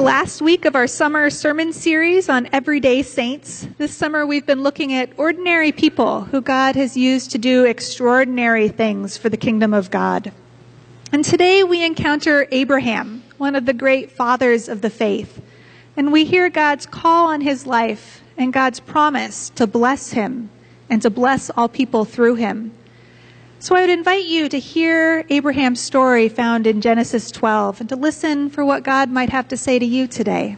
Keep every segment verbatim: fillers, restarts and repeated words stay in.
last week of our summer sermon series on Everyday Saints. This summer we've been looking at ordinary people who God has used to do extraordinary things for the kingdom of God. And today we encounter Abraham, one of the great fathers of the faith. And we hear God's call on his life and God's promise to bless him and to bless all people through him. So I would invite you to hear Abraham's story found in Genesis twelve and to listen for what God might have to say to you today.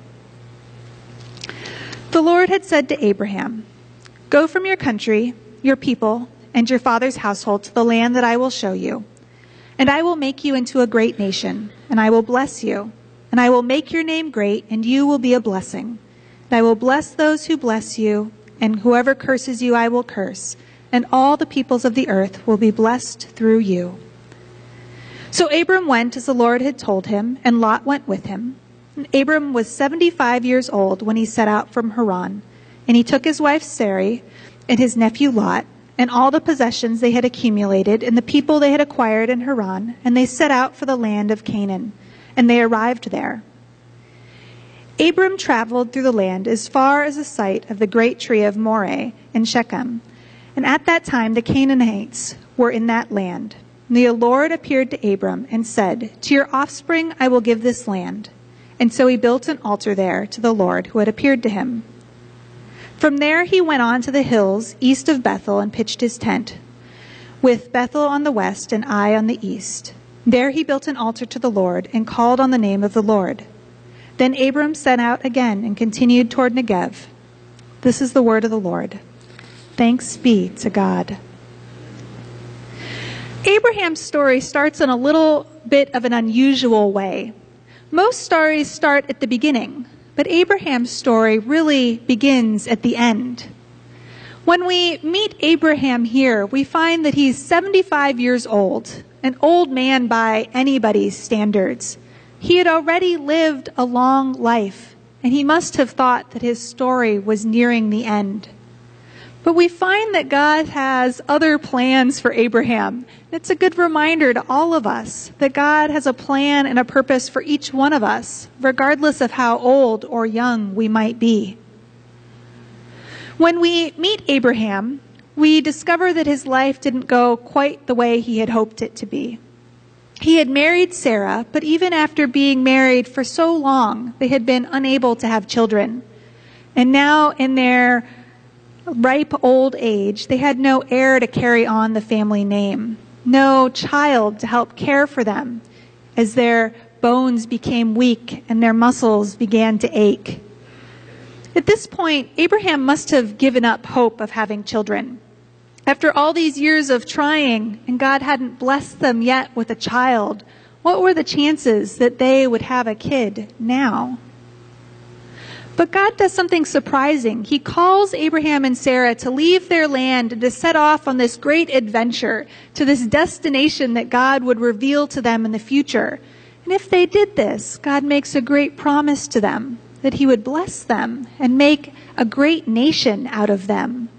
The Lord had said to Abraham, "Go from your country, your people, and your father's household to the land that I will show you. And I will make you into a great nation, and I will bless you. And I will make your name great, and you will be a blessing. And I will bless those who bless you, and whoever curses you I will curse. And all the peoples of the earth will be blessed through you." So Abram went as the Lord had told him, and Lot went with him. And Abram was seventy-five years old when he set out from Haran. And he took his wife Sarai and his nephew Lot, and all the possessions they had accumulated, and the people they had acquired in Haran, and they set out for the land of Canaan. And they arrived there. Abram traveled through the land as far as the site of the great tree of Moreh in Shechem. And at that time the Canaanites were in that land. And the Lord appeared to Abram and said, "To your offspring I will give this land." And so he built an altar there to the Lord who had appeared to him. From there he went on to the hills east of Bethel and pitched his tent, with Bethel on the west and Ai on the east. There he built an altar to the Lord and called on the name of the Lord. Then Abram set out again and continued toward Negev. This is the word of the Lord. Thanks be to God. Abraham's story starts in a little bit of an unusual way. Most stories start at the beginning, but Abraham's story really begins at the end. When we meet Abraham here, we find that he's seventy-five years old, an old man by anybody's standards. He had already lived a long life, and he must have thought that his story was nearing the end. But we find that God has other plans for Abraham. It's a good reminder to all of us that God has a plan and a purpose for each one of us, regardless of how old or young we might be. When we meet Abraham, we discover that his life didn't go quite the way he had hoped it to be. He had married Sarah, but even after being married for so long, they had been unable to have children. And now in their ripe old age, they had no heir to carry on the family name, no child to help care for them as their bones became weak and their muscles began to ache. At this point, Abraham must have given up hope of having children. After all these years of trying, and God hadn't blessed them yet with a child, what were the chances that they would have a kid now? But God does something surprising. He calls Abraham and Sarah to leave their land and to set off on this great adventure to this destination that God would reveal to them in the future. And if they did this, God makes a great promise to them that he would bless them and make a great nation out of them.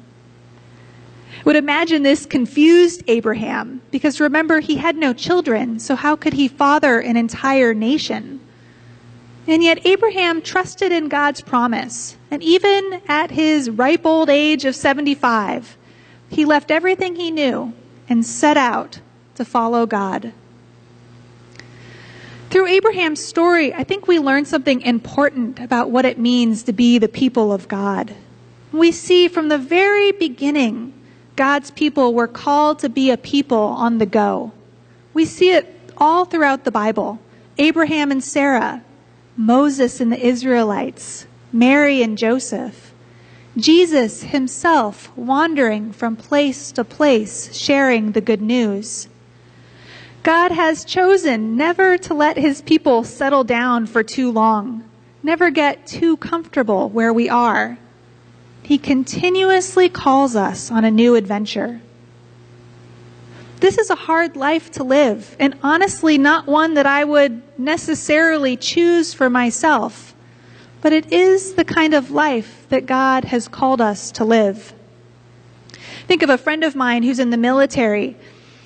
I would imagine this confused Abraham, because remember, he had no children, so how could he father an entire nation? And yet Abraham trusted in God's promise. And even at his ripe old age of seventy-five, he left everything he knew and set out to follow God. Through Abraham's story, I think we learn something important about what it means to be the people of God. We see from the very beginning, God's people were called to be a people on the go. We see it all throughout the Bible. Abraham and Sarah, Moses and the Israelites, Mary and Joseph, Jesus himself wandering from place to place, sharing the good news. God has chosen never to let his people settle down for too long, never get too comfortable where we are. He continuously calls us on a new adventure. This is a hard life to live, and honestly not one that I would necessarily choose for myself, but it is the kind of life that God has called us to live. Think of a friend of mine who's in the military.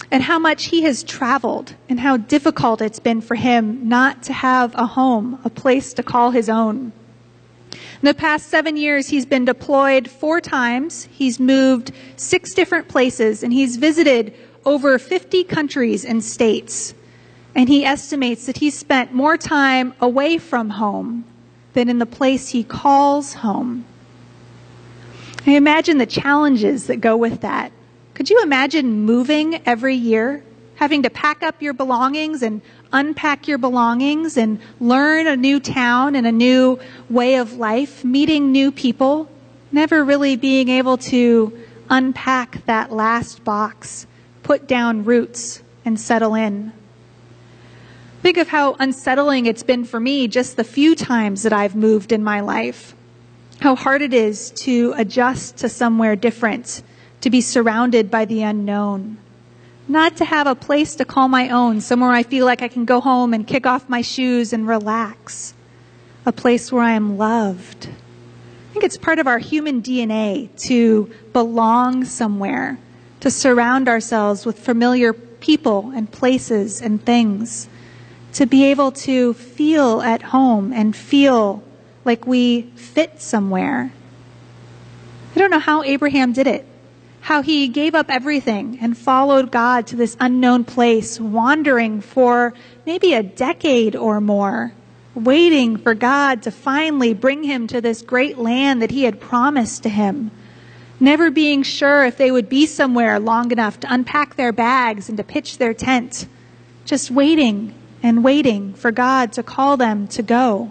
and how much he has traveled and how difficult it's been for him not to have a home, a place to call his own. In the past seven years, he's been deployed four times. He's moved six different places, and he's visited over fifty countries and states. And he estimates that he's spent more time away from home than in the place he calls home. I imagine the challenges that go with that. Could you imagine moving every year, having to pack up your belongings and unpack your belongings and learn a new town and a new way of life, meeting new people, never really being able to unpack that last box, put down roots, and settle in? Think of how unsettling it's been for me just the few times that I've moved in my life. How hard it is to adjust to somewhere different, to be surrounded by the unknown. Not to have a place to call my own, somewhere I feel like I can go home and kick off my shoes and relax. A place where I am loved. I think it's part of our human D N A to belong somewhere, to surround ourselves with familiar people and places and things, to be able to feel at home and feel like we fit somewhere. I don't know how Abraham did it. How he gave up everything and followed God to this unknown place, wandering for maybe a decade or more, waiting for God to finally bring him to this great land that he had promised to him, never being sure if they would be somewhere long enough to unpack their bags and to pitch their tent, just waiting and waiting for God to call them to go.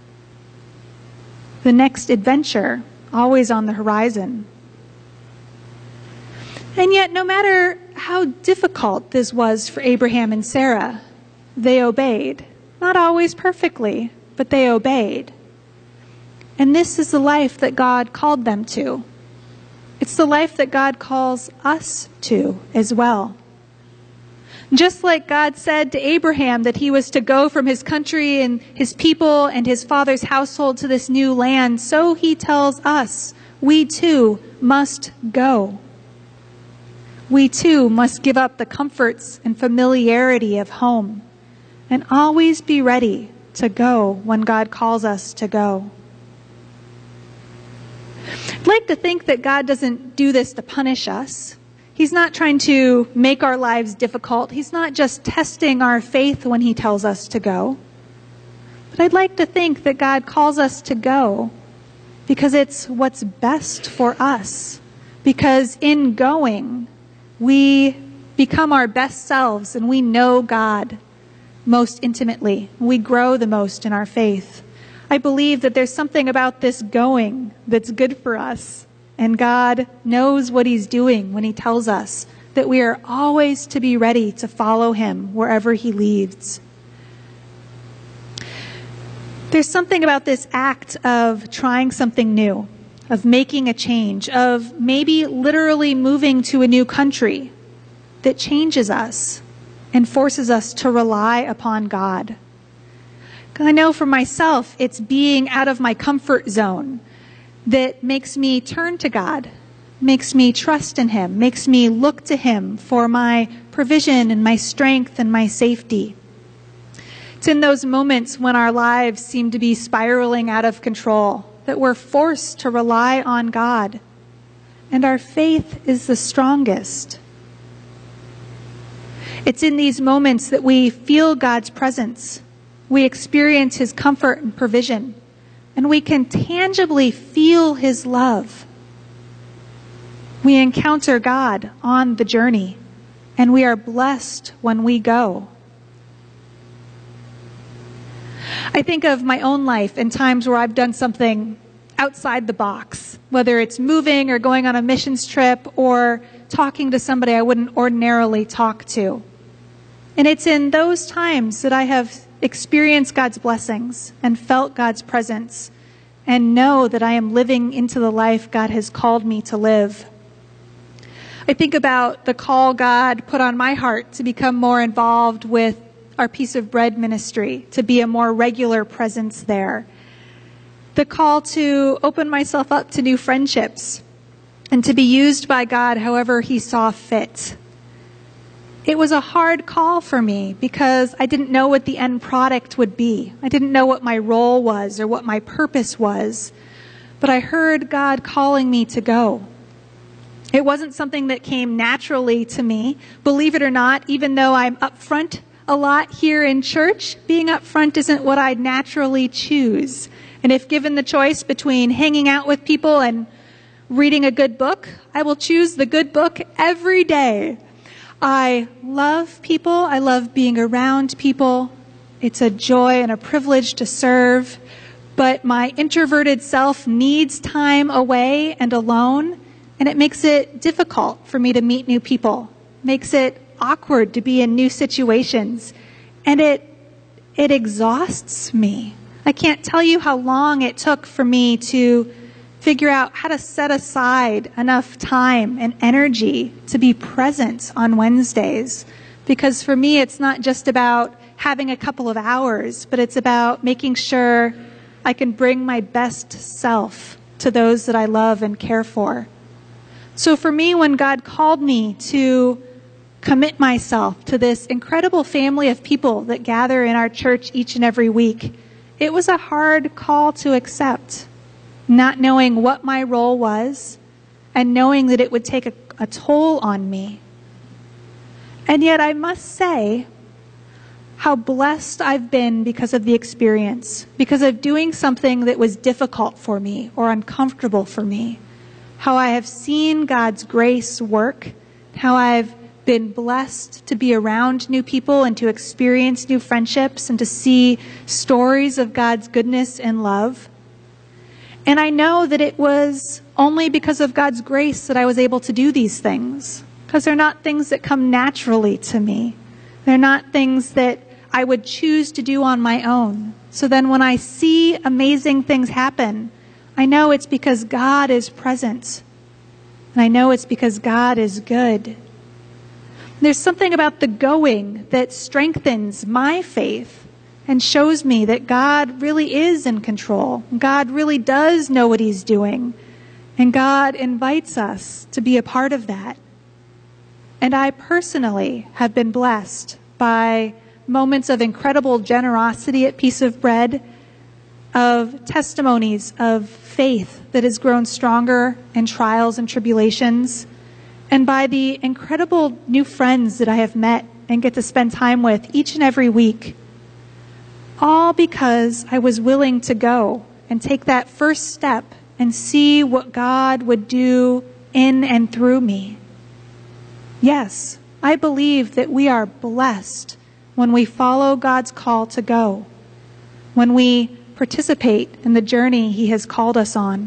The next adventure, always on the horizon. And yet, no matter how difficult this was for Abraham and Sarah, they obeyed. Not always perfectly, but they obeyed. And this is the life that God called them to. It's the life that God calls us to as well. Just like God said to Abraham that he was to go from his country and his people and his father's household to this new land, so he tells us we too must go. We too must give up the comforts and familiarity of home and always be ready to go when God calls us to go. I'd like to think that God doesn't do this to punish us. He's not trying to make our lives difficult. He's not just testing our faith when he tells us to go. But I'd like to think that God calls us to go because it's what's best for us. Because in going, we become our best selves and we know God most intimately. We grow the most in our faith. I believe that there's something about this going that's good for us. And God knows what he's doing when he tells us that we are always to be ready to follow him wherever he leads. There's something about this act of trying something new, of making a change, of maybe literally moving to a new country that changes us and forces us to rely upon God. I know for myself, it's being out of my comfort zone that makes me turn to God, makes me trust in him, makes me look to him for my provision and my strength and my safety. It's in those moments when our lives seem to be spiraling out of control that we're forced to rely on God, and our faith is the strongest. It's in these moments that we feel God's presence, we experience his comfort and provision, and we can tangibly feel his love. We encounter God on the journey, and we are blessed when we go. I think of my own life in times where I've done something outside the box, whether it's moving or going on a missions trip or talking to somebody I wouldn't ordinarily talk to. And it's in those times that I have experienced God's blessings and felt God's presence and know that I am living into the life God has called me to live. I think about the call God put on my heart to become more involved with our Piece of Bread ministry, to be a more regular presence there. The call to open myself up to new friendships and to be used by God however he saw fit. It was a hard call for me because I didn't know what the end product would be. I didn't know what my role was or what my purpose was. But I heard God calling me to go. It wasn't something that came naturally to me. Believe it or not, even though I'm up front a lot here in church, being up front isn't what I naturally choose. And if given the choice between hanging out with people and reading a good book, I will choose the good book every day. I love people. I love being around people. It's a joy and a privilege to serve. But my introverted self needs time away and alone, and it makes it difficult for me to meet new people. Makes it awkward to be in new situations, and it it exhausts me. I can't tell you how long it took for me to figure out how to set aside enough time and energy to be present on Wednesdays. Because for me, it's not just about having a couple of hours, but it's about making sure I can bring my best self to those that I love and care for. So for me, when God called me to commit myself to this incredible family of people that gather in our church each and every week, it was a hard call to accept, not knowing what my role was and knowing that it would take a, a toll on me. And yet I must say how blessed I've been because of the experience, because of doing something that was difficult for me or uncomfortable for me. How I have seen God's grace work, how I've been blessed to be around new people and to experience new friendships and to see stories of God's goodness and love. And I know that it was only because of God's grace that I was able to do these things, because they're not things that come naturally to me. They're not things that I would choose to do on my own. So then when I see amazing things happen, I know it's because God is present. And I know it's because God is good. There's something about the going that strengthens my faith and shows me that God really is in control. God really does know what He's doing. And God invites us to be a part of that. And I personally have been blessed by moments of incredible generosity at Piece of Bread, of testimonies of faith that has grown stronger in trials and tribulations, and by the incredible new friends that I have met and get to spend time with each and every week. All because I was willing to go and take that first step and see what God would do in and through me. Yes, I believe that we are blessed when we follow God's call to go, when we participate in the journey He has called us on.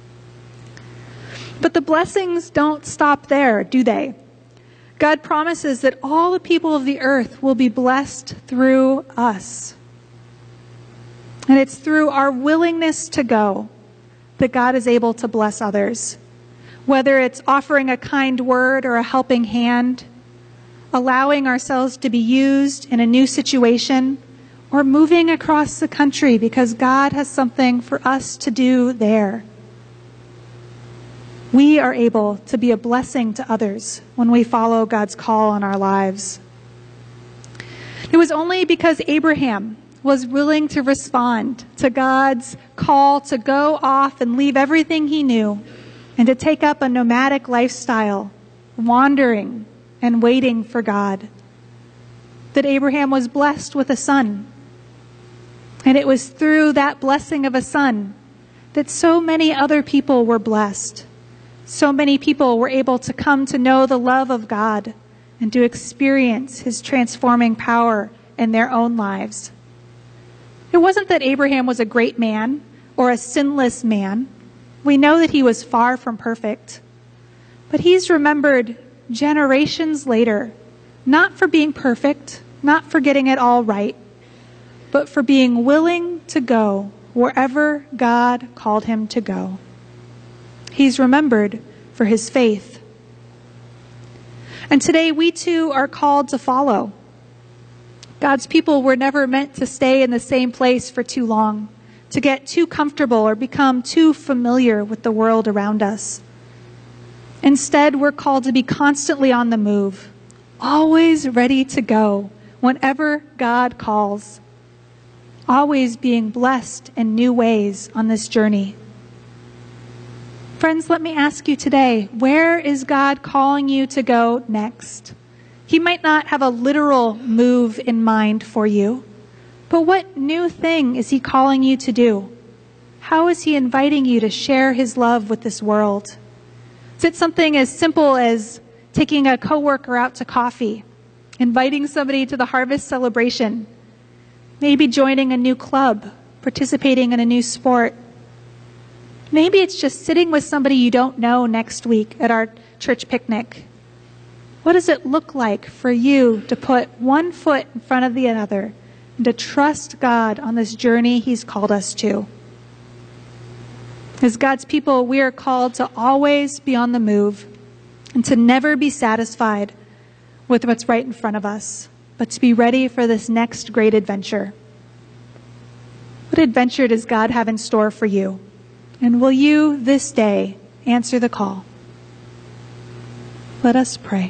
But the blessings don't stop there, do they? God promises that all the people of the earth will be blessed through us. And it's through our willingness to go that God is able to bless others. Whether it's offering a kind word or a helping hand, allowing ourselves to be used in a new situation, or moving across the country because God has something for us to do there. We are able to be a blessing to others when we follow God's call on our lives. It was only because Abraham was willing to respond to God's call to go off and leave everything he knew and to take up a nomadic lifestyle, wandering and waiting for God, that Abraham was blessed with a son. And it was through that blessing of a son that so many other people were blessed. So many people were able to come to know the love of God and to experience His transforming power in their own lives. It wasn't that Abraham was a great man or a sinless man. We know that he was far from perfect. But he's remembered generations later, not for being perfect, not for getting it all right, but for being willing to go wherever God called him to go. He's remembered for his faith. And today we too are called to follow. God's people were never meant to stay in the same place for too long, to get too comfortable or become too familiar with the world around us. Instead, we're called to be constantly on the move, always ready to go whenever God calls, always being blessed in new ways on this journey. Friends, let me ask you today, where is God calling you to go next? He might not have a literal move in mind for you, but what new thing is he calling you to do? How is he inviting you to share his love with this world? Is it something as simple as taking a coworker out to coffee, inviting somebody to the harvest celebration, maybe joining a new club, participating in a new sport? Maybe it's just sitting with somebody you don't know next week at our church picnic. What does it look like for you to put one foot in front of the other and to trust God on this journey he's called us to? As God's people, we are called to always be on the move and to never be satisfied with what's right in front of us, but to be ready for this next great adventure. What adventure does God have in store for you? And will you this day answer the call? Let us pray.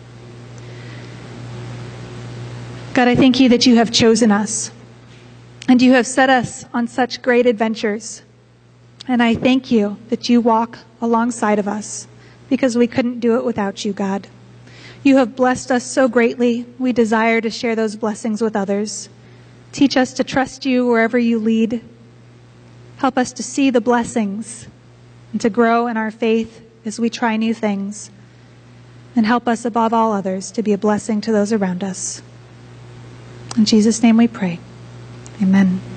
God, I thank you that you have chosen us and you have set us on such great adventures. And I thank you that you walk alongside of us because we couldn't do it without you, God. You have blessed us so greatly. We desire to share those blessings with others. Teach us to trust you wherever you lead. Help us to see the blessings and to grow in our faith as we try new things. And help us above all others to be a blessing to those around us. In Jesus' name we pray. Amen.